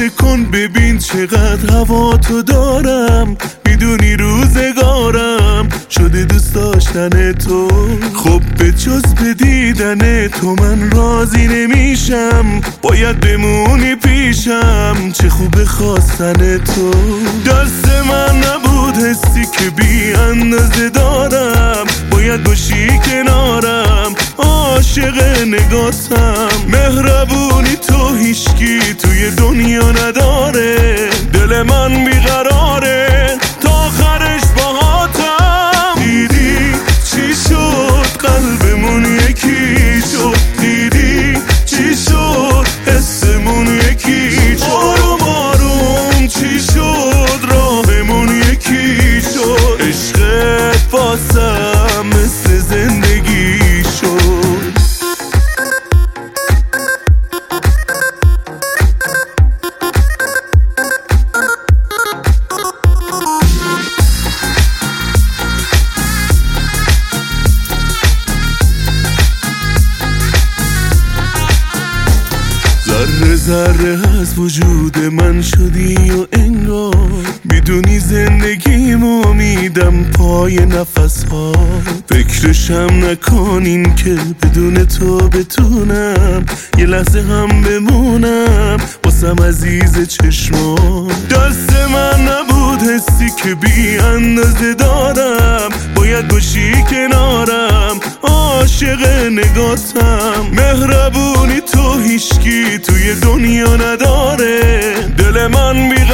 فکر کن ببین چقدر هوا تو دارم، میدونی روزگارم شده دوست داشتن تو. خب به جز به دیدن تو من راضی نمیشم، باید بمونی پیشم، چه خوب خواستن تو. دست من نبود حسی که بی اندازه دارم، باید باشی کنارم، عاشق نگاتم. مهربونی تو هیچکی توی دنیا نداره، دل من بیقراره تا آخرش باهاتم. دیدی چی شد قلبمون یکی شد، دیدی چی شد حسمون یکی شد، آروم آروم چی شد راهمون یکی شد. عشقت واسم مثل زندگی شد. ذره ذره از وجود من شدی و انگار میدونی زندگیم امیدم پای نفس ها. فکرشم نکنین که بدون تو بتونم یه لحظه هم بمونم واسم عزیز چشمان. دست من نبود حسی که بی اندازه دارم، باید باشی کنارم، عاشق نگاتم. مهربونی تو هیچکی توی دنیا نداره، دل من